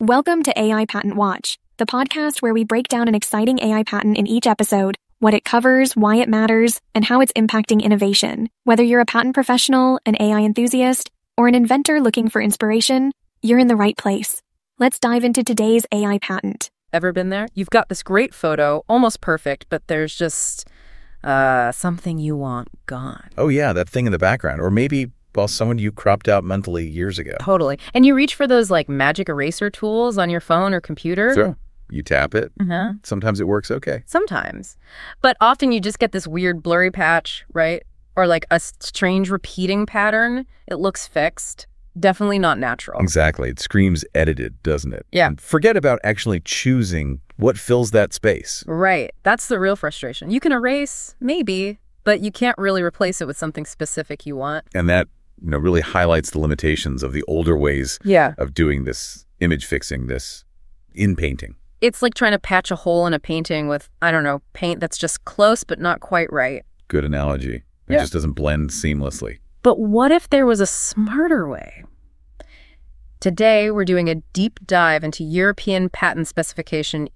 Welcome to AI Patent Watch, the podcast where we break down an exciting AI patent in each episode, what it covers, why it matters, and how it's impacting innovation. Whether you're a patent professional, an AI enthusiast, or an inventor looking for inspiration, you're in the right place. Let's dive into today's AI patent. Ever been there? You've got this great photo, almost perfect, but there's just something you want gone. Oh yeah, that thing in the background. Or maybe, well, someone you cropped out mentally years ago. Totally. And you reach for those like magic eraser tools on your phone or computer. Sure. You tap it. Uh-huh. Sometimes it works okay. Sometimes. But often you just get this weird blurry patch, right? Or like a strange repeating pattern. It looks fixed. Definitely not natural. Exactly. It screams edited, doesn't it? Yeah. And forget about actually choosing what fills that space. Right. That's the real frustration. You can erase, maybe, but you can't really replace it with something specific you want. And that, really highlights the limitations of the older ways of doing this image fixing, this in painting. It's like trying to patch a hole in a painting with, paint that's just close but not quite right. Good analogy. It just doesn't blend seamlessly. But what if there was a smarter way? Today, we're doing a deep dive into European patent specification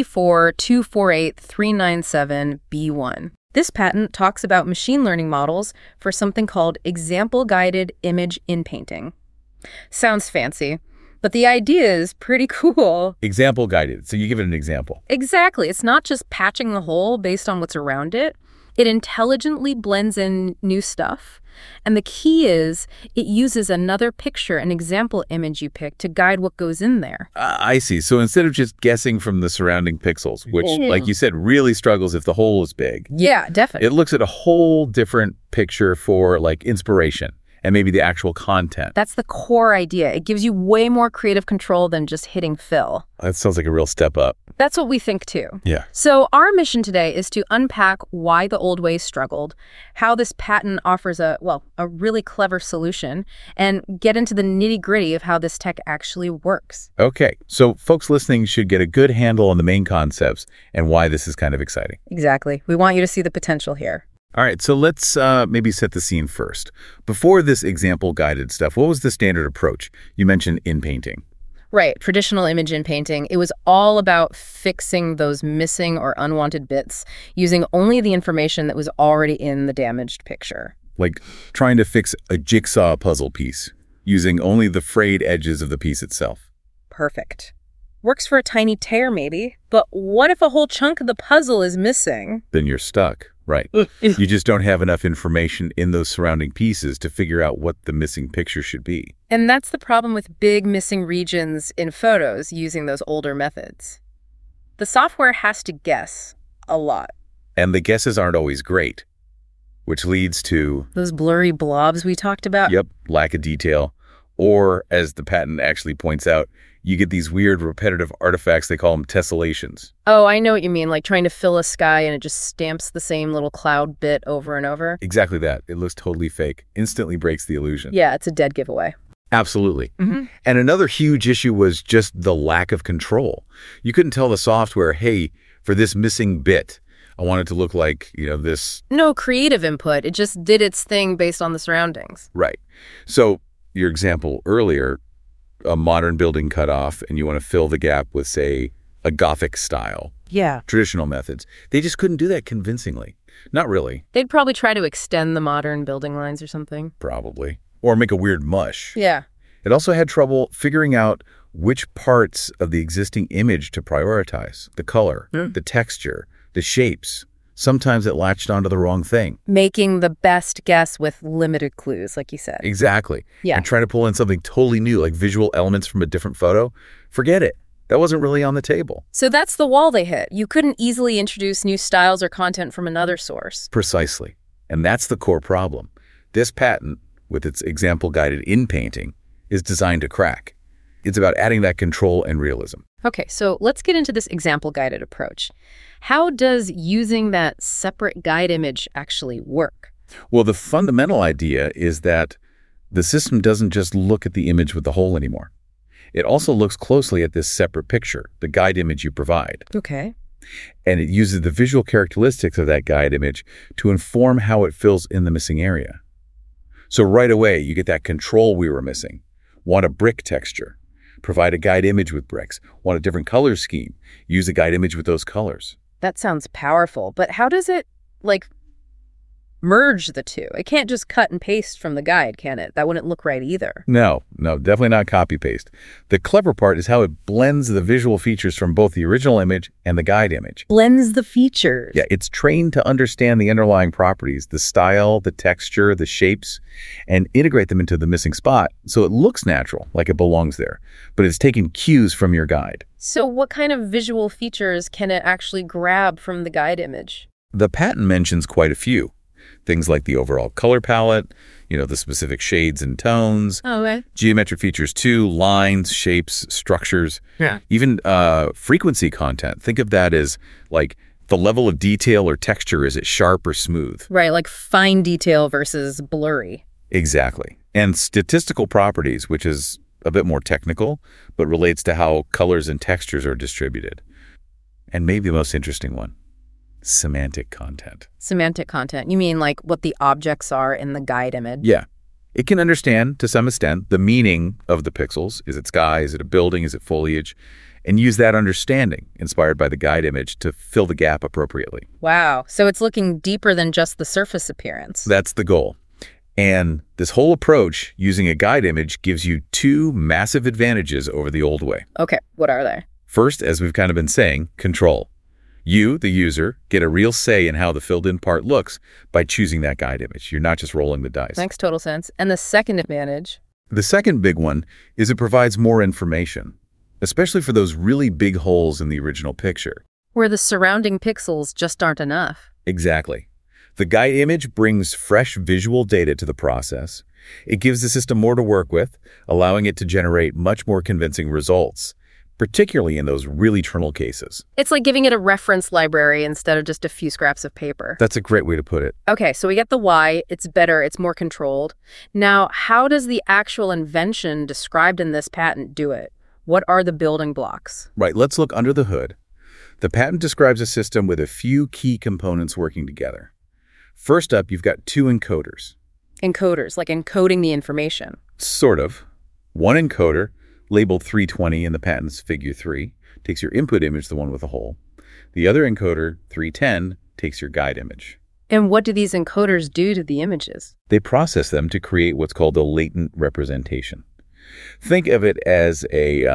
EP4248397B1. This patent talks about machine learning models for something called example-guided image inpainting. Sounds fancy, but the idea is pretty cool. Example guided. So you give it an example. Exactly. It's not just patching the hole based on what's around it. It intelligently blends in new stuff. And the key is it uses another picture, an example image you pick, to guide what goes in there. I see. So instead of just guessing from the surrounding pixels, which, like you said, really struggles if the hole is big. Yeah, definitely. It looks at a whole different picture for like inspiration and maybe the actual content. That's the core idea. It gives you way more creative control than just hitting fill. That sounds like a real step up. That's what we think too. Yeah. So our mission today is to unpack why the old ways struggled, how this patent offers a really clever solution, and get into the nitty-gritty of how this tech actually works. Okay. So folks listening should get a good handle on the main concepts and why this is kind of exciting. Exactly. We want you to see the potential here. All right, so let's maybe set the scene first. Before this example-guided stuff, what was the standard approach? You mentioned in-painting. Right, traditional image inpainting. It was all about fixing those missing or unwanted bits, using only the information that was already in the damaged picture. Like trying to fix a jigsaw puzzle piece, using only the frayed edges of the piece itself. Perfect. Works for a tiny tear, maybe. But what if a whole chunk of the puzzle is missing? Then you're stuck. Right. You just don't have enough information in those surrounding pieces to figure out what the missing picture should be. And that's the problem with big missing regions in photos using those older methods. The software has to guess a lot. And the guesses aren't always great, which leads to those blurry blobs we talked about? Yep, lack of detail. Or, as the patent actually points out, you get these weird repetitive artifacts, they call them tessellations. Oh, I know what you mean, like trying to fill a sky and it just stamps the same little cloud bit over and over. Exactly that. It looks totally fake. Instantly breaks the illusion. Yeah, it's a dead giveaway. Absolutely. Mm-hmm. And another huge issue was just the lack of control. You couldn't tell the software, hey, for this missing bit, I want it to look like, this. No creative input. It just did its thing based on the surroundings. Right. So your example earlier, a modern building cut off and you want to fill the gap with, say, a Gothic style. Yeah. Traditional methods. They just couldn't do that convincingly. Not really. They'd probably try to extend the modern building lines or something. Probably. Or make a weird mush. Yeah. It also had trouble figuring out which parts of the existing image to prioritize. The color, the texture, the shapes. Sometimes it latched onto the wrong thing. Making the best guess with limited clues, like you said. Exactly. Yeah. And trying to pull in something totally new, like visual elements from a different photo. Forget it. That wasn't really on the table. So that's the wall they hit. You couldn't easily introduce new styles or content from another source. Precisely. And that's the core problem. This patent, with its example-guided in-painting, is designed to crack. It's about adding that control and realism. Okay, so let's get into this example-guided approach. How does using that separate guide image actually work? Well, the fundamental idea is that the system doesn't just look at the image with the hole anymore. It also looks closely at this separate picture, the guide image you provide. Okay. And it uses the visual characteristics of that guide image to inform how it fills in the missing area. So right away, you get that control we were missing. Want a brick texture. Provide a guide image with bricks. Want a different color scheme? Use a guide image with those colors. That sounds powerful, but how does it, merge the two? It can't just cut and paste from the guide, can it? That wouldn't look right either. No, definitely not copy-paste. The clever part is how it blends the visual features from both the original image and the guide image. Blends the features. Yeah, it's trained to understand the underlying properties, the style, the texture, the shapes, and integrate them into the missing spot so it looks natural, like it belongs there. But it's taking cues from your guide. So what kind of visual features can it actually grab from the guide image? The patent mentions quite a few. Things like the overall color palette, the specific shades and tones. Oh, okay. Geometric features too, lines, shapes, structures. Yeah. Even frequency content. Think of that as like the level of detail or texture. Is it sharp or smooth? Right, like fine detail versus blurry. Exactly. And statistical properties, which is a bit more technical, but relates to how colors and textures are distributed. And maybe the most interesting one. Semantic content. Semantic content. You mean like what the objects are in the guide image? Yeah. It can understand, to some extent, the meaning of the pixels. Is it sky? Is it a building? Is it foliage? And use that understanding, inspired by the guide image, to fill the gap appropriately. Wow. So it's looking deeper than just the surface appearance. That's the goal. And this whole approach, using a guide image, gives you two massive advantages over the old way. Okay. What are they? First, as we've kind of been saying, control. You, the user, get a real say in how the filled-in part looks by choosing that guide image. You're not just rolling the dice. Makes total sense. And the second advantage? The second big one is it provides more information, especially for those really big holes in the original picture. Where the surrounding pixels just aren't enough. Exactly. The guide image brings fresh visual data to the process. It gives the system more to work with, allowing it to generate much more convincing results, particularly in those really trivial cases. It's like giving it a reference library instead of just a few scraps of paper. That's a great way to put it. Okay, so we get the why. It's better. It's more controlled. Now, how does the actual invention described in this patent do it? What are the building blocks? Right, let's look under the hood. The patent describes a system with a few key components working together. First up, you've got two encoders. Encoders, like encoding the information. Sort of. One encoder, labeled 320 in the patent's figure 3, takes your input image, the one with the hole. The other encoder, 310, takes your guide image. And what do these encoders do to the images? They process them to create what's called a latent representation. Think of it as a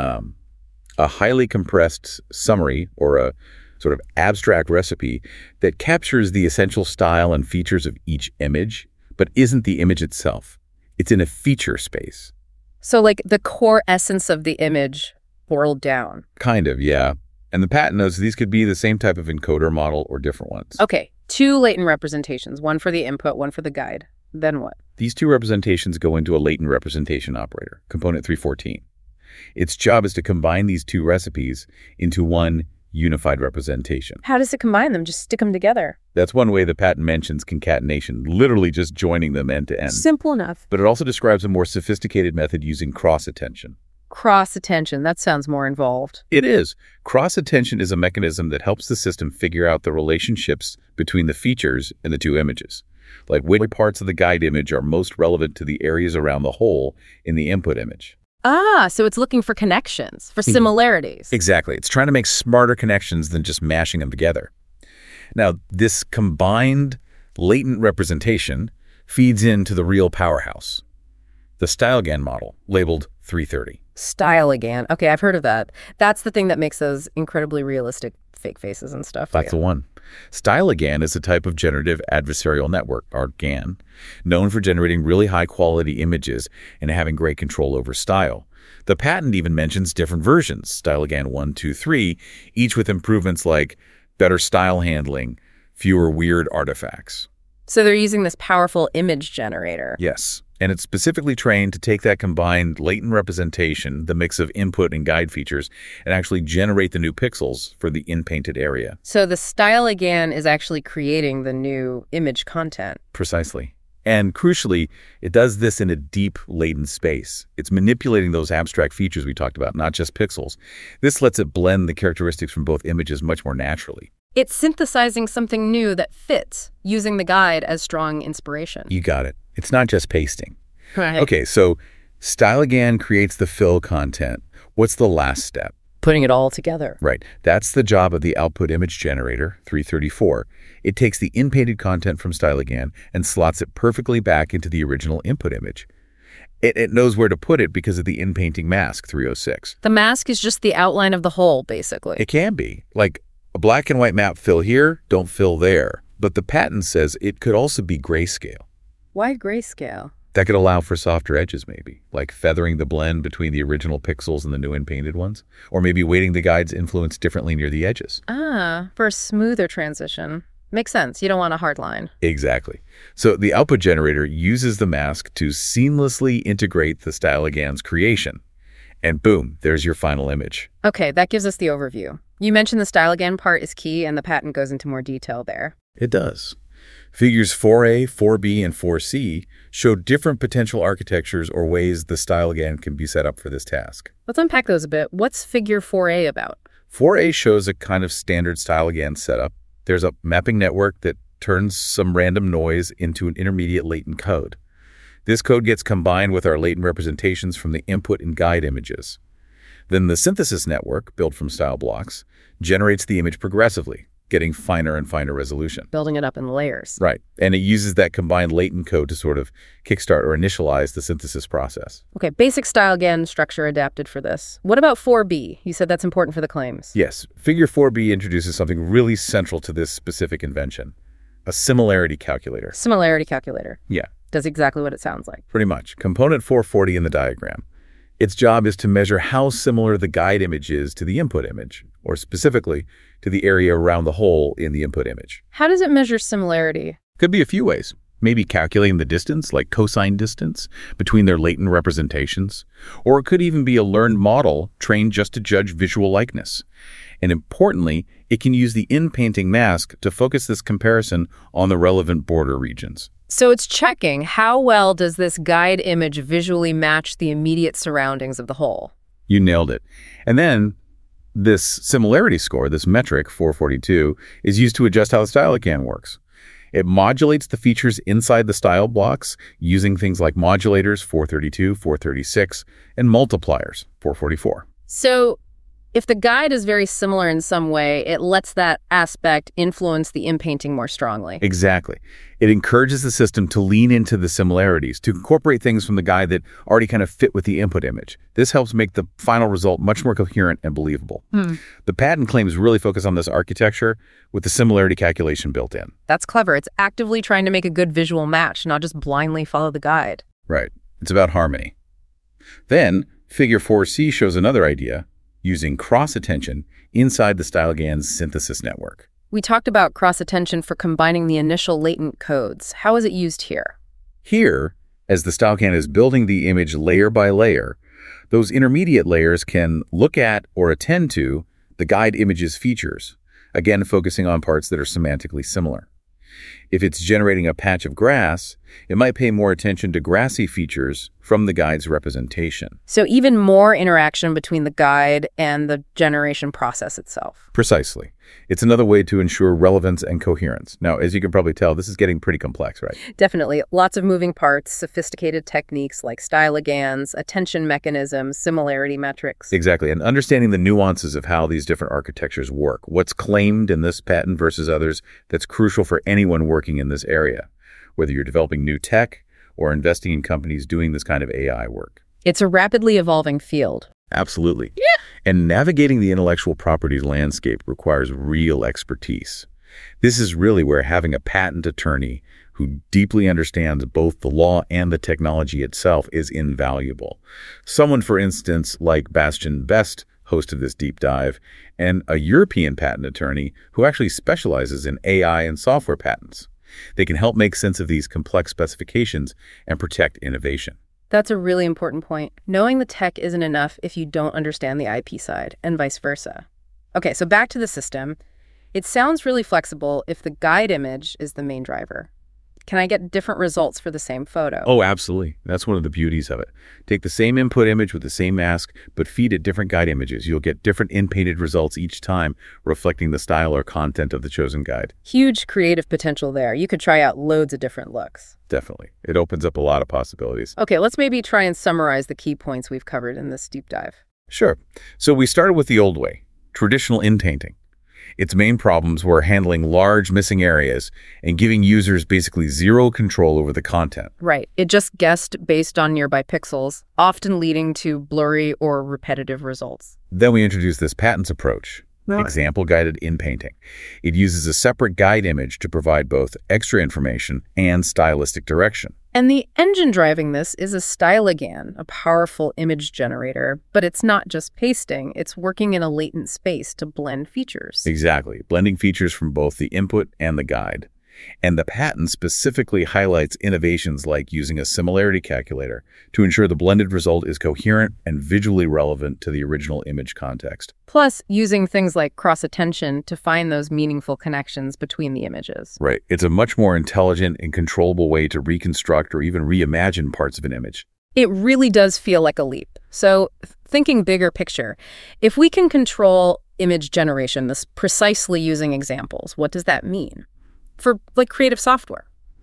highly compressed summary or a sort of abstract recipe that captures the essential style and features of each image, but isn't the image itself. It's in a feature space. So like the core essence of the image boiled down. Kind of, yeah. And the patent knows these could be the same type of encoder model or different ones. Okay, two latent representations, one for the input, one for the guide. Then what? These two representations go into a latent representation operator, component 314. Its job is to combine these two recipes into one unified representation. How does it combine them? Just stick them together. That's one way the patent mentions concatenation, literally just joining them end to end. Simple enough. But it also describes a more sophisticated method using cross-attention. Cross-attention, that sounds more involved. It is. Cross-attention is a mechanism that helps the system figure out the relationships between the features in the two images, like which parts of the guide image are most relevant to the areas around the hole in the input image. Ah, so it's looking for connections, for similarities. Exactly. It's trying to make smarter connections than just mashing them together. Now, this combined latent representation feeds into the real powerhouse, the StyleGAN model, labeled 330. StyleGAN. Okay, I've heard of that. That's the thing that makes those incredibly realistic fake faces and stuff. That's the one. StyleGAN is a type of generative adversarial network, or GAN, known for generating really high-quality images and having great control over style. The patent even mentions different versions, StyleGAN 1, 2, 3, each with improvements like better style handling, fewer weird artifacts. So they're using this powerful image generator. Yes, and it's specifically trained to take that combined latent representation, the mix of input and guide features, and actually generate the new pixels for the in-painted area. So the StyleGAN is actually creating the new image content. Precisely. And crucially, it does this in a deep latent space. It's manipulating those abstract features we talked about, not just pixels. This lets it blend the characteristics from both images much more naturally. It's synthesizing something new that fits, using the guide as strong inspiration. You got it. It's not just pasting. Right. Okay, so StyleGAN creates the fill content, What's the last step? Putting it all together. Right. That's the job of the output image generator, 334. It takes the in-painted content from Stylogan and slots it perfectly back into the original input image. It knows where to put it because of the in-painting mask, 306. The mask is just the outline of the whole, basically. It can be. Like a black and white map, fill here, don't fill there. But the patent says it could also be grayscale. Why grayscale? That could allow for softer edges, maybe, like feathering the blend between the original pixels and the new in-painted ones, or maybe weighting the guide's influence differently near the edges. Ah, for a smoother transition. Makes sense. You don't want a hard line. Exactly. So the output generator uses the mask to seamlessly integrate the Stylogan's creation. And boom, there's your final image. Okay, that gives us the overview. You mentioned the Stylogan part is key, and the patent goes into more detail there. It does. Figures 4A, 4B, and 4C show different potential architectures or ways the Stylogan can be set up for this task. Let's unpack those a bit. What's figure 4A about? 4A shows a kind of standard Stylogan setup. There's a mapping network that turns some random noise into an intermediate latent code. This code gets combined with our latent representations from the input and guide images. Then the synthesis network, built from style blocks, generates the image progressively, getting finer and finer resolution. Building it up in layers. Right. And it uses that combined latent code to sort of kickstart or initialize the synthesis process. Okay, basic Stylogan structure adapted for this. What about 4B? You said that's important for the claims. Yes. Figure 4B introduces something really central to this specific invention, a similarity calculator. Similarity calculator. Yeah. Does exactly what it sounds like. Pretty much. Component 440 in the diagram. Its job is to measure how similar the guide image is to the input image, or specifically, to the area around the hole in the input image. How does it measure similarity? Could be a few ways. Maybe calculating the distance, like cosine distance, between their latent representations. Or it could even be a learned model trained just to judge visual likeness. And importantly, it can use the in-painting mask to focus this comparison on the relevant border regions. So it's checking how well does this guide image visually match the immediate surroundings of the hole. You nailed it. And then this similarity score, this metric, 442, is used to adjust how the Stylogan works. It modulates the features inside the style blocks using things like modulators, 432, 436, and multipliers, 444. So if the guide is very similar in some way, it lets that aspect influence the in-painting more strongly. Exactly. It encourages the system to lean into the similarities, to incorporate things from the guide that already kind of fit with the input image. This helps make the final result much more coherent and believable. The patent claims really focus on this architecture with the similarity calculation built in. That's clever. It's actively trying to make a good visual match, not just blindly follow the guide. Right. It's about harmony. Then, figure 4C shows another idea, using cross-attention inside the Stylogan's synthesis network. We talked about cross-attention for combining the initial latent codes. How is it used here? Here, as the Stylogan is building the image layer by layer, those intermediate layers can look at or attend to the guide image's features, again focusing on parts that are semantically similar. If it's generating a patch of grass, it might pay more attention to grassy features from the guide's representation. So even more interaction between the guide and the generation process itself. Precisely. It's another way to ensure relevance and coherence. Now, as you can probably tell, this is getting pretty complex, right? Definitely. Lots of moving parts, sophisticated techniques like Stylogans, attention mechanisms, similarity metrics. Exactly. And understanding the nuances of how these different architectures work, what's claimed in this patent versus others, that's crucial for anyone working in this area, whether you're developing new tech or investing in companies doing this kind of AI work. It's a rapidly evolving field. Absolutely. Yeah. And navigating the intellectual property landscape requires real expertise. This is really where having a patent attorney who deeply understands both the law and the technology itself is invaluable. Someone, for instance, like Bastian Best, host of this deep dive, and a European patent attorney who actually specializes in AI and software patents. They can help make sense of these complex specifications and protect innovation. That's a really important point. Knowing the tech isn't enough if you don't understand the IP side, and vice versa. Okay, so back to the system. It sounds really flexible if the guide image is the main driver. Can I get different results for the same photo? Oh, absolutely. That's one of the beauties of it. Take the same input image with the same mask, but feed it different guide images. You'll get different in-painted results each time, reflecting the style or content of the chosen guide. Huge creative potential there. You could try out loads of different looks. Definitely. It opens up a lot of possibilities. Okay, let's maybe try and summarize the key points we've covered in this deep dive. Sure. So we started with the old way, traditional inpainting. Its main problems were handling large missing areas and giving users basically zero control over the content. Right. It just guessed based on nearby pixels, often leading to blurry or repetitive results. Then we introduced this patents approach, example-guided inpainting. It uses a separate guide image to provide both extra information and stylistic direction. And the engine driving this is a Stylogan, a powerful image generator. But it's not just pasting, it's working in a latent space to blend features. Exactly, blending features from both the input and the guide. And the patent specifically highlights innovations like using a similarity calculator to ensure the blended result is coherent and visually relevant to the original image context. Plus, using things like cross-attention to find those meaningful connections between the images. Right. It's a much more intelligent and controllable way to reconstruct or even reimagine parts of an image. It really does feel like a leap. So, thinking bigger picture, if we can control image generation this precisely using examples, what does that mean? For creative software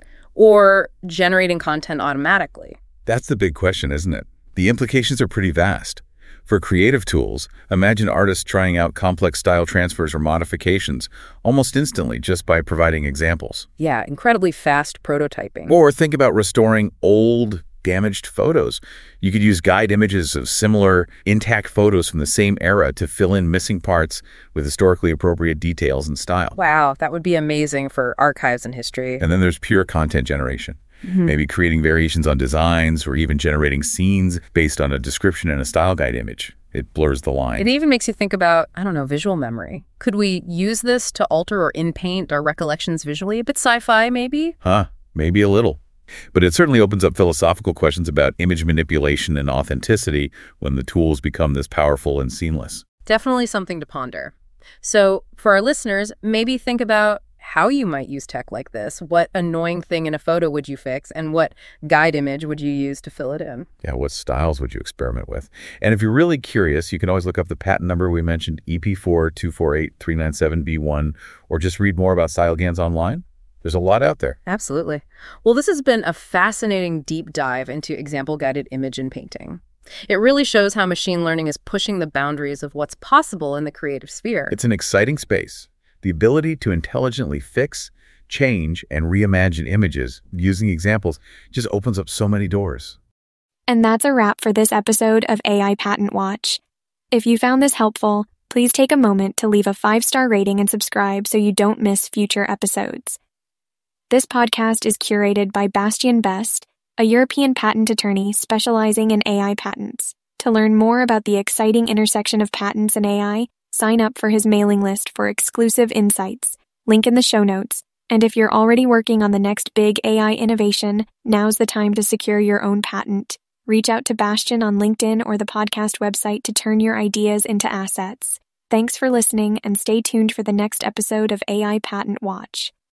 or generating content automatically? That's the big question, isn't it? The implications are pretty vast. For creative tools, imagine artists trying out complex style transfers or modifications almost instantly just by providing examples. Yeah, incredibly fast prototyping. Or think about restoring old, damaged photos. You could use guide images of similar intact photos from the same era to fill in missing parts with historically appropriate details and style. Wow, that would be amazing for archives and history. And then there's pure content generation. Maybe creating variations on designs or even generating scenes based on a description and a style guide image. It blurs the line. It even makes you think about, visual memory. Could we use this to alter or inpaint our recollections visually? A bit sci-fi, maybe? Maybe a little. But it certainly opens up philosophical questions about image manipulation and authenticity when the tools become this powerful and seamless. Definitely something to ponder. So for our listeners, maybe think about how you might use tech like this. What annoying thing in a photo would you fix? And what guide image would you use to fill it in? Yeah, what styles would you experiment with? And if you're really curious, you can always look up the patent number we mentioned, EP4248397B1, or just read more about Stylogans online. There's a lot out there. Absolutely. Well, this has been a fascinating deep dive into example-guided image and painting. It really shows how machine learning is pushing the boundaries of what's possible in the creative sphere. It's an exciting space. The ability to intelligently fix, change, and reimagine images using examples just opens up so many doors. And that's a wrap for this episode of AI Patent Watch. If you found this helpful, please take a moment to leave a 5-star rating and subscribe so you don't miss future episodes. This podcast is curated by Bastian Best, a European patent attorney specializing in AI patents. To learn more about the exciting intersection of patents and AI, sign up for his mailing list for exclusive insights. Link in the show notes. And if you're already working on the next big AI innovation, now's the time to secure your own patent. Reach out to Bastian on LinkedIn or the podcast website to turn your ideas into assets. Thanks for listening, and stay tuned for the next episode of AI Patent Watch.